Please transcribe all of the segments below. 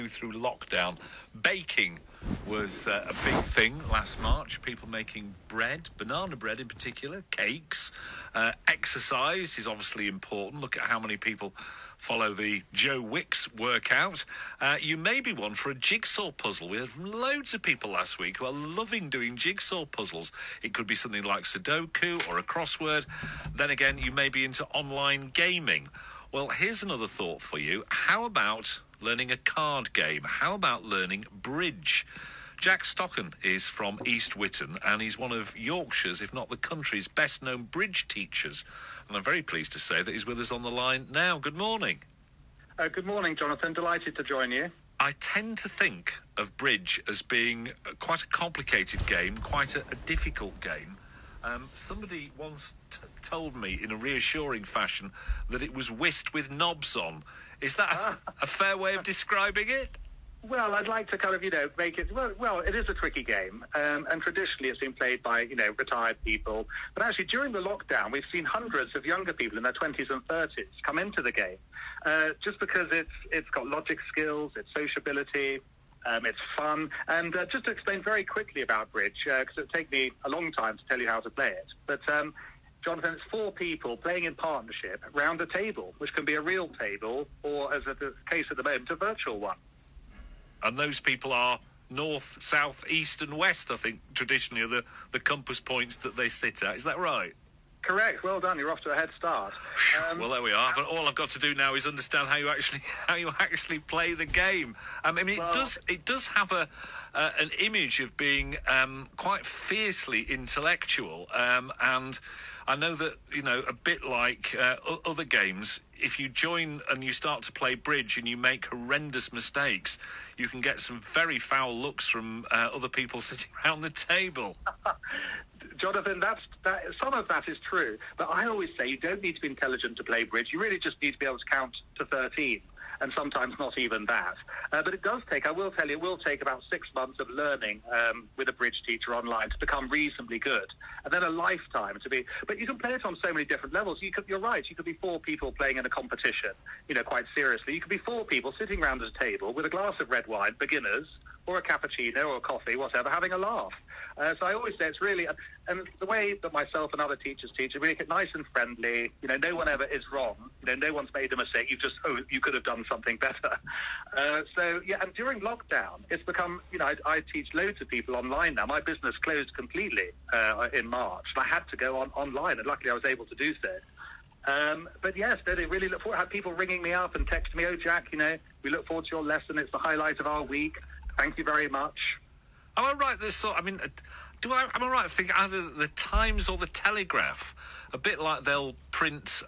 through lockdown. Baking was a big thing last March. People making bread, banana bread in particular, cakes. Exercise is obviously important. Look at how many people follow the Joe Wicks workout. You may be one for a jigsaw puzzle. We had loads of people last week who are loving doing jigsaw puzzles. It could be something like Sudoku or a crossword. Then again, you may be into online gaming. Well, here's another thought for you. How about learning a card game? How about learning bridge? Jack Stocken is from East Witton, and he's one of Yorkshire's, if not the country's, best-known bridge teachers. And I'm very pleased to say that he's with us on the line now. Good morning. Good morning, Jonathan. Delighted to join you. I tend to think of bridge as being quite a complicated game, quite a difficult game. Somebody once told me in a reassuring fashion that it was whist with knobs on. Is that a fair way of describing it? Well, I'd like to make it, well, it is a tricky game, and traditionally it's been played by, retired people. But actually, during the lockdown, we've seen hundreds of younger people in their 20s and 30s come into the game, just because it's got logic skills, it's sociability, it's fun. And just to explain very quickly about bridge, because it would take me a long time to tell you how to play it. But, Jonathan, it's four people playing in partnership around a table, which can be a real table or, as the case at the moment, a virtual one. And those people are north, south, east and west, I think, traditionally, are the compass points that they sit at. Is that right? Correct. Well done. You're off to a head start. Well, there we are. But all I've got to do now is understand how you actually play the game. It does have an image of being quite fiercely intellectual, and I know that, a bit like other games, if you join and you start to play bridge and you make horrendous mistakes, you can get some very foul looks from other people sitting around the table. Jonathan, some of that is true, but I always say you don't need to be intelligent to play bridge. You really just need to be able to count to 13, and sometimes not even that. But it does take, I will tell you, it will take about 6 months of learning with a bridge teacher online to become reasonably good, and then a lifetime to be. But you can play it on so many different levels. You're right, you could be four people playing in a competition, quite seriously. You could be four people sitting around a table with a glass of red wine, beginners, or a cappuccino or a coffee, whatever, having a laugh. So I always say it's really, and the way that myself and other teachers teach, we make it nice and friendly. No one ever is wrong. No one's made a mistake. You could have done something better. And during lockdown, it's become, I teach loads of people online now. My business closed completely in March. I had to go online, and luckily I was able to do so. But yes, they really look forward. I had people ringing me up and texting me, "Oh, Jack, we look forward to your lesson. It's the highlight of our week. Thank you very much." Am I right? Am I right to think either the Times or the Telegraph, a bit like they'll print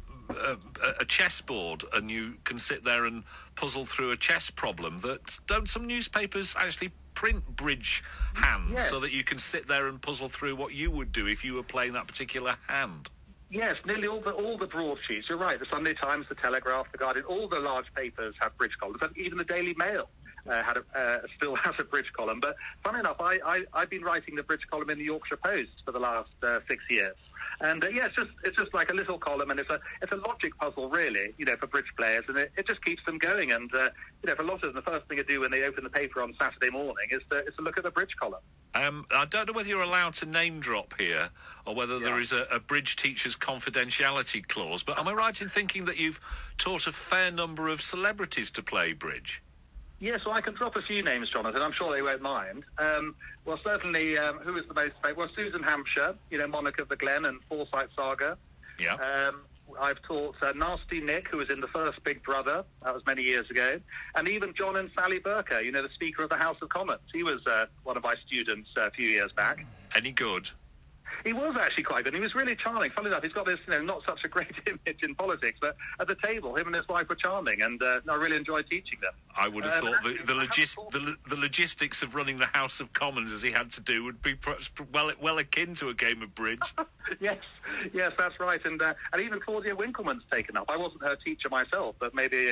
a chessboard and you can sit there and puzzle through a chess problem? Don't some newspapers actually print bridge hands so that you can sit there and puzzle through what you would do if you were playing that particular hand? Yes, nearly all the broadsheets. You're right. The Sunday Times, the Telegraph, the Guardian, all the large papers have bridge columns. Even the Daily Mail still has a bridge column. But funny enough, I've been writing the bridge column in the Yorkshire Post for the last 6 years. And it's just like a little column, and it's a logic puzzle, really, for bridge players, and it just keeps them going. And for a lot of them, the first thing they do when they open the paper on Saturday morning is to look at the bridge column. I don't know whether you're allowed to name drop here, or whether there is a bridge teacher's confidentiality clause. But am I right in thinking that you've taught a fair number of celebrities to play bridge? Yes, well, I can drop a few names, Jonathan. I'm sure they won't mind. Well, certainly, who is the most famous? Well, Susan Hampshire, Monarch of the Glen and Forsyte Saga. Yeah. I've taught Nasty Nick, who was in the first Big Brother. That was many years ago. And even John and Sally Burker, the Speaker of the House of Commons. He was one of my students a few years back. Any good? He was actually quite good. He was really charming. Funnily enough, he's got this, not such a great image in politics, but at the table, him and his wife were charming, and I really enjoyed teaching them. I would have thought the logistics of running the House of Commons, as he had to do, would be perhaps well akin to a game of bridge. Yes, that's right. And even Claudia Winkleman's taken up. I wasn't her teacher myself, but maybe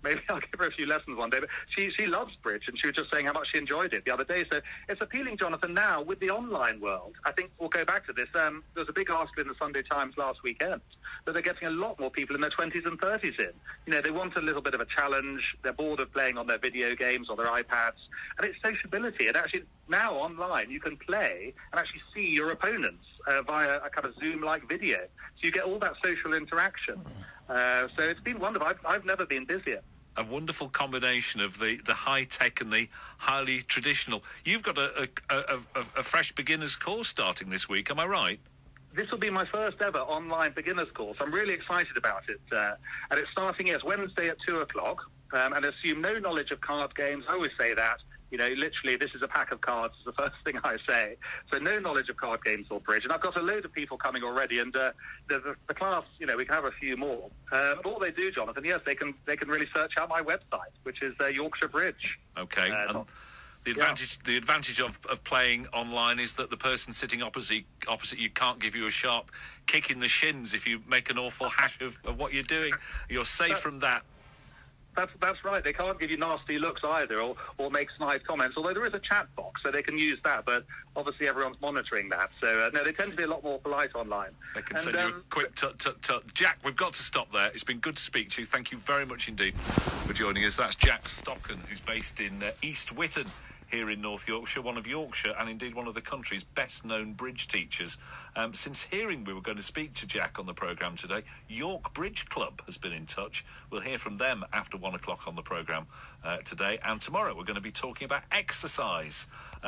maybe I'll give her a few lessons one day. But she loves bridge, and she was just saying how much she enjoyed it the other day. So it's appealing, Jonathan. Now with the online world, I think we'll go back to this. There was a big article in the Sunday Times last weekend that they're getting a lot more people in their 20s and 30s in. You know, they want a little bit of a challenge. They're bored of playing on their video games or their iPads, and it's sociability. And actually now online you can play and actually see your opponents via a kind of Zoom-like video. So you get all that social interaction. So it's been wonderful. I've never been busier. A wonderful combination of the high-tech and the highly traditional. You've got a fresh beginner's course starting this week, am I right? This will be my first ever online beginner's course. I'm really excited about it. And it's starting, Wednesday at 2 o'clock. And assume no knowledge of card games. I always say that. You know, literally, this is a pack of cards is the first thing I say. So no knowledge of card games or bridge. And I've got a load of people coming already. And the class, you know, we can have a few more. But all they do, Jonathan, yes, they can really search out my website, which is Yorkshire Bridge. Okay. The advantage of playing online is that the person sitting opposite you can't give you a sharp kick in the shins if you make an awful hash of what you're doing. You're safe from that. That's right. They can't give you nasty looks either or make snide comments, although there is a chat box, so they can use that, but obviously everyone's monitoring that. So, no, they tend to be a lot more polite online. They can send you a quick tut. Jack, we've got to stop there. It's been good to speak to you. Thank you very much indeed for joining us. That's Jack Stocken, who's based in East Witton, here in North Yorkshire, one of Yorkshire and indeed one of the country's best-known bridge teachers. Since hearing we were going to speak to Jack on the programme today, York Bridge Club has been in touch. We'll hear from them after 1 o'clock on the programme today. And tomorrow we're going to be talking about exercise.